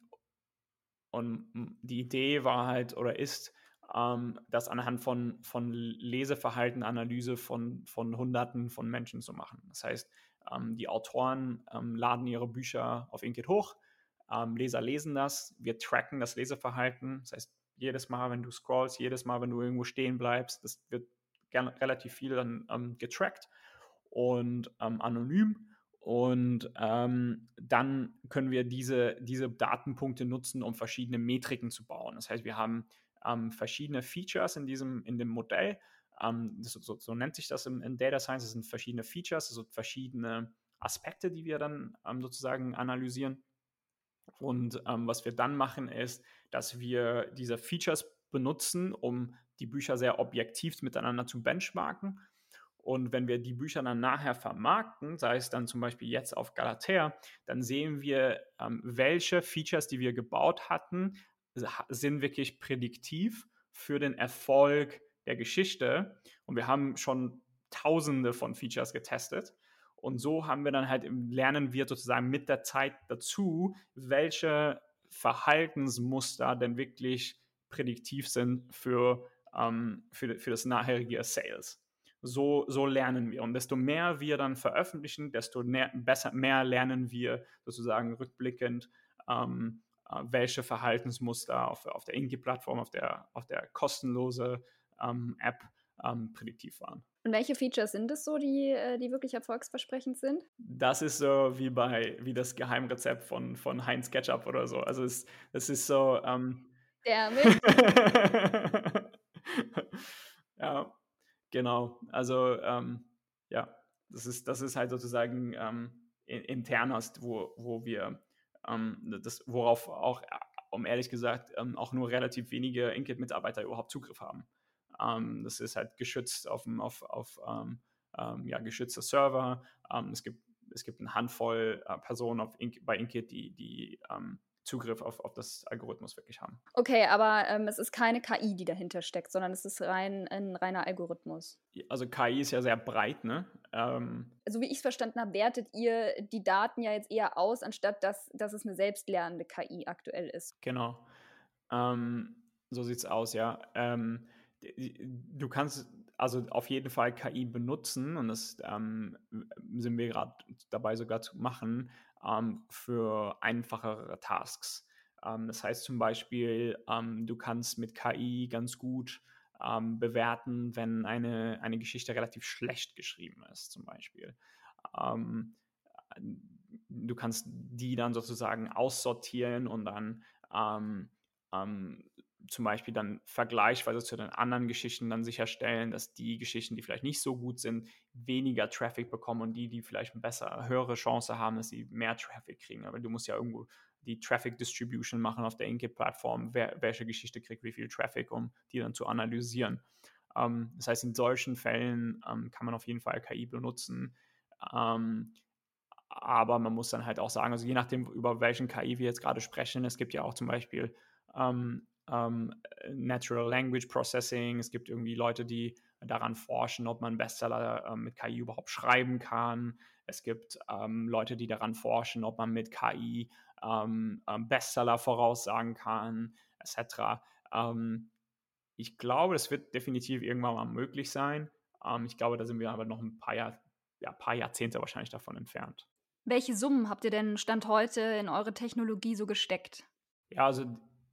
und die Idee war halt oder ist, ähm, das anhand von, von Leseverhaltenanalyse von, von Hunderten von Menschen zu machen. Das heißt, ähm, die Autoren ähm, laden ihre Bücher auf Inkit hoch, ähm, Leser lesen das, wir tracken das Leseverhalten, das heißt, jedes Mal, wenn du scrollst, jedes Mal, wenn du irgendwo stehen bleibst, das wird gern, relativ viel dann ähm, getrackt und ähm, anonym. Und ähm, dann können wir diese, diese Datenpunkte nutzen, um verschiedene Metriken zu bauen. Das heißt, wir haben ähm, verschiedene Features in diesem, in dem Modell. Ähm, das, so, so nennt sich das in, in Data Science. Das sind verschiedene Features, also verschiedene Aspekte, die wir dann ähm, sozusagen analysieren. Und ähm, was wir dann machen, ist, dass wir diese Features benutzen, um die Bücher sehr objektiv miteinander zu benchmarken. Und wenn wir die Bücher dann nachher vermarkten, sei es dann zum Beispiel jetzt auf Galatea, dann sehen wir, ähm, welche Features, die wir gebaut hatten, sind wirklich prädiktiv für den Erfolg der Geschichte. Und wir haben schon Tausende von Features getestet. Und so haben wir dann halt, lernen wir sozusagen mit der Zeit dazu, welche Verhaltensmuster denn wirklich prädiktiv sind für, ähm, für, für das nachherige Sales. So, so lernen wir. Und desto mehr wir dann veröffentlichen, desto mehr, besser, mehr lernen wir sozusagen rückblickend, ähm, äh, welche Verhaltensmuster auf, auf der Inki-Plattform, auf der, auf der kostenlose ähm, App ähm, prädiktiv waren. Und welche Features sind es so, die, äh, die wirklich erfolgsversprechend sind? Das ist so wie bei wie das Geheimrezept von, von Heinz Ketchup oder so. Also es, es ist so. Ähm Der Milch. Ja, genau. Also ähm, ja, das ist, das ist halt sozusagen ähm, internerst, wo, wo wir ähm, das, worauf auch, um ehrlich gesagt, ähm, auch nur relativ wenige Inkit-Mitarbeiter überhaupt Zugriff haben. Ähm, das ist halt geschützt auf, auf, auf ähm, ähm, ja, geschützte Server. Ähm, es gibt es gibt eine Handvoll äh, Personen auf Ink, bei Inkit, die, die ähm, Zugriff auf, auf das Algorithmus wirklich haben. Okay, aber ähm, es ist keine K I, die dahinter steckt, sondern es ist rein ein reiner Algorithmus. Also K I ist ja sehr breit, ne? Ähm, Also wie ich es verstanden habe, wertet ihr die Daten ja jetzt eher aus, anstatt dass, dass es eine selbstlernende K I aktuell ist. Genau. Ähm, so sieht es aus, ja. Ähm, du kannst also auf jeden Fall K I benutzen und das ähm, sind wir gerade dabei sogar zu machen ähm, für einfachere Tasks. Ähm, das heißt zum Beispiel, ähm, du kannst mit K I ganz gut ähm, bewerten, wenn eine, eine Geschichte relativ schlecht geschrieben ist, zum Beispiel. Ähm, du kannst die dann sozusagen aussortieren und dann ähm, ähm, zum Beispiel dann vergleichsweise zu den anderen Geschichten dann sicherstellen, dass die Geschichten, die vielleicht nicht so gut sind, weniger Traffic bekommen und die, die vielleicht eine bessere, höhere Chance haben, dass sie mehr Traffic kriegen. Aber du musst ja irgendwo die Traffic Distribution machen auf der Inkit-Plattform, wer, welche Geschichte kriegt wie viel Traffic, um die dann zu analysieren. Ähm, das heißt, in solchen Fällen ähm, kann man auf jeden Fall K I benutzen. Ähm, aber man muss dann halt auch sagen, also je nachdem, über welchen K I wir jetzt gerade sprechen, es gibt ja auch zum Beispiel ähm, ähm, Natural Language Processing, es gibt irgendwie Leute, die daran forschen, ob man Bestseller ähm, mit K I überhaupt schreiben kann. Es gibt ähm, Leute, die daran forschen, ob man mit K I ähm, ähm, Bestseller voraussagen kann, et cetera. Ähm, ich glaube, das wird definitiv irgendwann mal möglich sein. Ähm, ich glaube, da sind wir aber noch ein paar, Jahr, ja, paar Jahrzehnte wahrscheinlich davon entfernt. Welche Summen habt ihr denn Stand heute in eure Technologie so gesteckt? Ja, also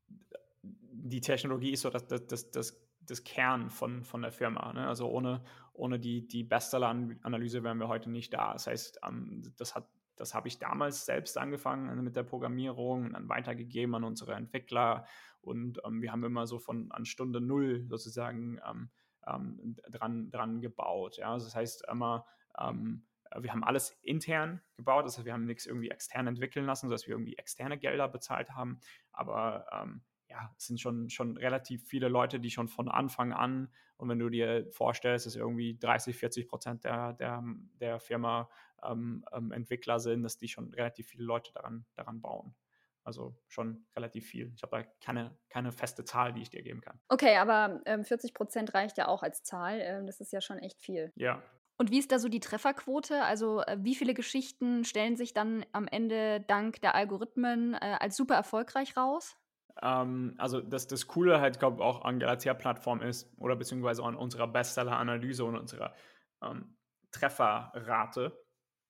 die Technologie ist so das, das, das, das, das Kern von, von der Firma. Ne? Also ohne, ohne die, die Bestseller-Analyse wären wir heute nicht da. Das heißt, ähm, das hat das habe ich damals selbst angefangen mit der Programmierung und dann weitergegeben an unsere Entwickler. Und ähm, wir haben immer so von an Stunde Null sozusagen ähm, ähm, dran, dran gebaut. Ja? Also das heißt immer, ähm, wir haben alles intern gebaut, das heißt, wir haben nichts irgendwie extern entwickeln lassen, sodass wir irgendwie externe Gelder bezahlt haben. Aber ähm, ja, es sind schon, schon relativ viele Leute, die schon von Anfang an, und wenn du dir vorstellst, dass irgendwie dreißig, vierzig Prozent der, der, der Firma ähm, ähm, Entwickler sind, dass die schon relativ viele Leute daran, daran bauen. Also schon relativ viel. Ich habe da keine, keine feste Zahl, die ich dir geben kann. Okay, aber ähm, vierzig Prozent reicht ja auch als Zahl. Ähm, das ist ja schon echt viel. Ja. Und wie ist da so die Trefferquote? Also äh, wie viele Geschichten stellen sich dann am Ende dank der Algorithmen äh, als super erfolgreich raus? Ähm, also das, das Coole halt, glaube ich, auch an Galatea-Plattform ist, oder beziehungsweise an unserer Bestseller-Analyse und unserer ähm, Trefferrate,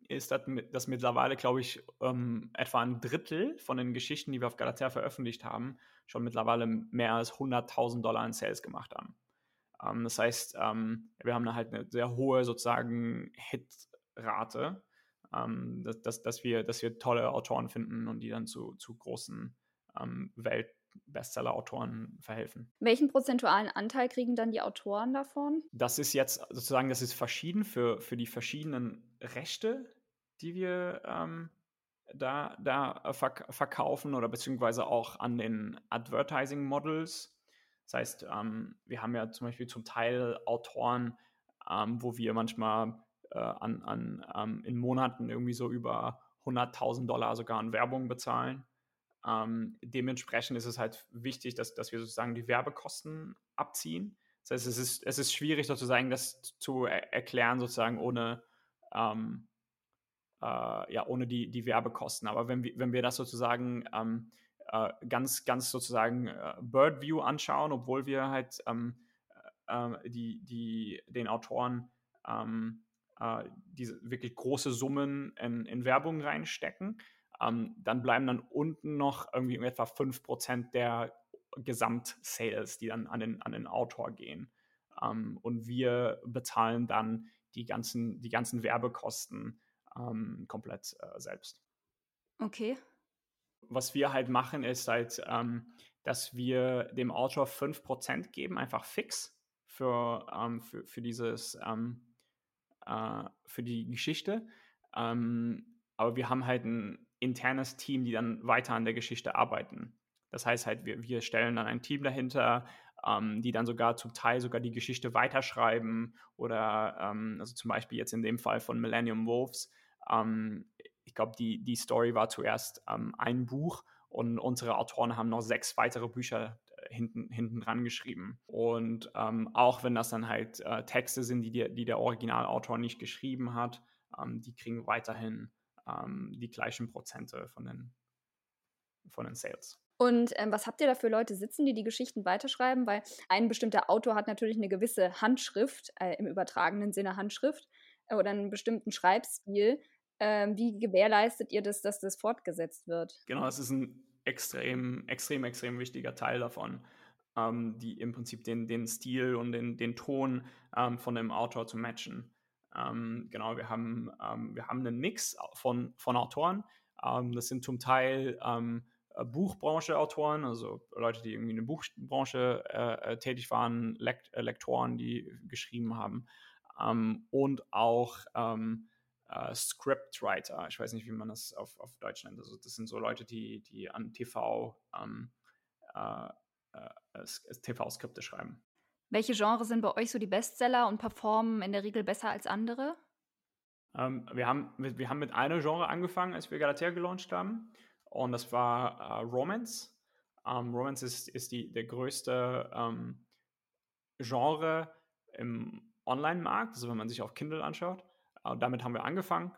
ist, dass, dass mittlerweile, glaube ich, ähm, etwa ein Drittel von den Geschichten, die wir auf Galatea veröffentlicht haben, schon mittlerweile mehr als hunderttausend Dollar in Sales gemacht haben. Ähm, das heißt, ähm, wir haben halt eine sehr hohe sozusagen Hitrate, ähm, dass, dass, dass, wir, dass wir tolle Autoren finden und die dann zu, zu großen ähm, Welt-Bestseller-Autoren verhelfen. Welchen prozentualen Anteil kriegen dann die Autoren davon? Das ist jetzt sozusagen, das ist verschieden für, für die verschiedenen Rechte, die wir ähm, da, da verk verkaufen oder beziehungsweise auch an den Advertising Models. Das heißt, ähm, wir haben ja zum Beispiel zum Teil Autoren, ähm, wo wir manchmal äh, an, an, ähm, in Monaten irgendwie so über hunderttausend Dollar sogar an Werbung bezahlen. Ähm, dementsprechend ist es halt wichtig, dass, dass wir sozusagen die Werbekosten abziehen. Das heißt, es ist, es ist schwierig sozusagen, das zu er erklären, sozusagen ohne, ähm, äh, ja, ohne die, die Werbekosten. Aber wenn wir, wenn wir das sozusagen ähm, äh, ganz, ganz sozusagen äh, Bird View anschauen, obwohl wir halt ähm, äh, die, die, den Autoren ähm, äh, diese wirklich große Summen in, in Werbung reinstecken, ähm, dann bleiben dann unten noch irgendwie etwa fünf Prozent der Gesamtsales, die dann an den, an den Autor gehen. Ähm, und wir bezahlen dann die ganzen, die ganzen Werbekosten ähm, komplett äh, selbst. Okay. Was wir halt machen, ist halt, ähm, dass wir dem Autor fünf Prozent geben, einfach fix für, ähm, für, für dieses, ähm, äh, für die Geschichte. Ähm, aber wir haben halt ein internes Team, die dann weiter an der Geschichte arbeiten. Das heißt halt, wir, wir stellen dann ein Team dahinter, ähm, die dann sogar zum Teil sogar die Geschichte weiterschreiben oder, ähm, also zum Beispiel jetzt in dem Fall von Millennium Wolves, ähm, ich glaube, die, die Story war zuerst ähm, ein Buch und unsere Autoren haben noch sechs weitere Bücher äh, hinten, hinten dran geschrieben. Und ähm, auch wenn das dann halt äh, Texte sind, die, die, die der Originalautor nicht geschrieben hat, ähm, die kriegen weiterhin ähm, die gleichen Prozente von den, von den Sales. Und ähm, was habt ihr da für Leute sitzen, die die Geschichten weiterschreiben? Weil ein bestimmter Autor hat natürlich eine gewisse Handschrift, äh, im übertragenen Sinne Handschrift, äh, oder einen bestimmten Schreibstil. Ähm, wie gewährleistet ihr das, dass das fortgesetzt wird? Genau, das ist ein extrem, extrem, extrem wichtiger Teil davon, ähm, die im Prinzip den, den Stil und den, den Ton ähm, von dem Autor zu matchen. Ähm, genau, wir haben, ähm, wir haben einen Mix von, von Autoren. Ähm, das sind zum Teil ähm, äh, Buchbranche-Autoren, also Leute, die irgendwie in der Buchbranche äh, äh, tätig waren, Lekt äh, Lektoren, die geschrieben haben. Ähm, und auch ähm, äh, Scriptwriter. Ich weiß nicht, wie man das auf, auf Deutsch nennt. Also das sind so Leute, die, die an T V ähm, äh, äh, T V-Skripte schreiben. Welche Genres sind bei euch so die Bestseller und performen in der Regel besser als andere? Ähm, wir, haben mit, wir haben mit einem Genre angefangen, als wir Galatea gelauncht haben. Und das war äh, Romance. Ähm, Romance ist, ist die, der größte ähm, Genre im Online-Markt, also wenn man sich auf Kindle anschaut. Äh, damit haben wir angefangen.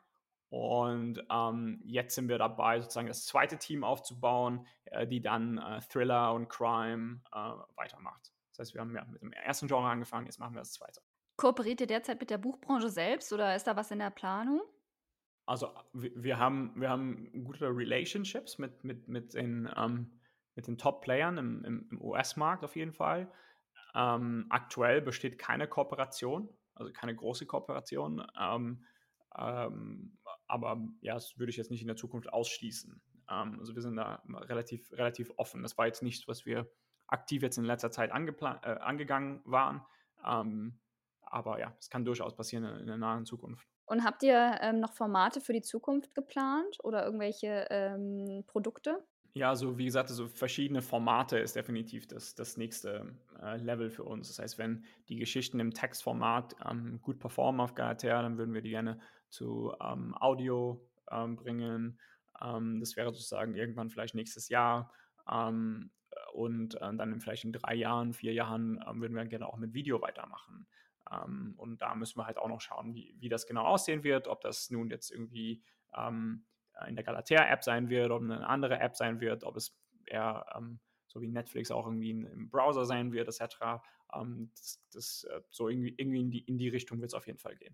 Und ähm, jetzt sind wir dabei, sozusagen das zweite Team aufzubauen, äh, die dann äh, Thriller und Crime äh, weitermacht. Das heißt, wir haben ja mit dem ersten Genre angefangen, jetzt machen wir das zweite. Kooperiert ihr derzeit mit der Buchbranche selbst oder ist da was in der Planung? Also wir, wir, haben, wir haben gute Relationships mit, mit, mit den, ähm, mit den Top-Playern im, im, im U S-Markt auf jeden Fall. Ähm, aktuell besteht keine Kooperation, also keine große Kooperation. Ähm, ähm, aber ja, das würde ich jetzt nicht in der Zukunft ausschließen. Ähm, also wir sind da relativ, relativ offen. Das war jetzt nichts, was wir aktiv jetzt in letzter Zeit angepla- äh, angegangen waren. Ähm, aber ja, es kann durchaus passieren in, in der nahen Zukunft. Und habt ihr ähm, noch Formate für die Zukunft geplant oder irgendwelche ähm, Produkte? Ja, so wie gesagt, so verschiedene Formate ist definitiv das, das nächste äh, Level für uns. Das heißt, wenn die Geschichten im Textformat ähm, gut performen auf Galatea, dann würden wir die gerne zu ähm, Audio ähm, bringen. Ähm, das wäre sozusagen irgendwann vielleicht nächstes Jahr. Ähm, und äh, dann vielleicht in drei Jahren, vier Jahren ähm, würden wir gerne auch mit Video weitermachen. Ähm, und da müssen wir halt auch noch schauen, wie, wie das genau aussehen wird, ob das nun jetzt irgendwie ähm, in der Galatea-App sein wird, ob eine andere App sein wird, ob es eher ähm, so wie Netflix auch irgendwie im Browser sein wird, et cetera. Ähm, das, das, so irgendwie, irgendwie in, die, in die Richtung wird es auf jeden Fall gehen.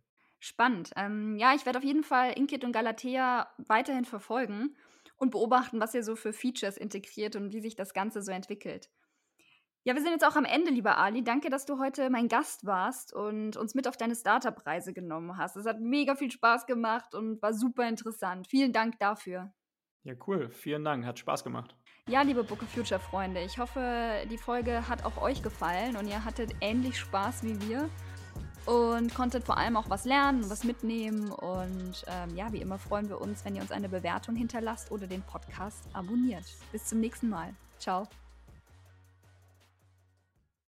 Spannend. Ähm, ja, ich werde auf jeden Fall Inkit und Galatea weiterhin verfolgen und beobachten, was ihr so für Features integriert und wie sich das Ganze so entwickelt. Ja, wir sind jetzt auch am Ende, lieber Ali. Danke, dass du heute mein Gast warst und uns mit auf deine Startup-Reise genommen hast. Es hat mega viel Spaß gemacht und war super interessant. Vielen Dank dafür. Ja, cool. Vielen Dank. Hat Spaß gemacht. Ja, liebe Book of Future Freunde, ich hoffe, die Folge hat auch euch gefallen und ihr hattet ähnlich Spaß wie wir und konntet vor allem auch was lernen und was mitnehmen. Und ähm, ja, wie immer freuen wir uns, wenn ihr uns eine Bewertung hinterlasst oder den Podcast abonniert. Bis zum nächsten Mal. Ciao.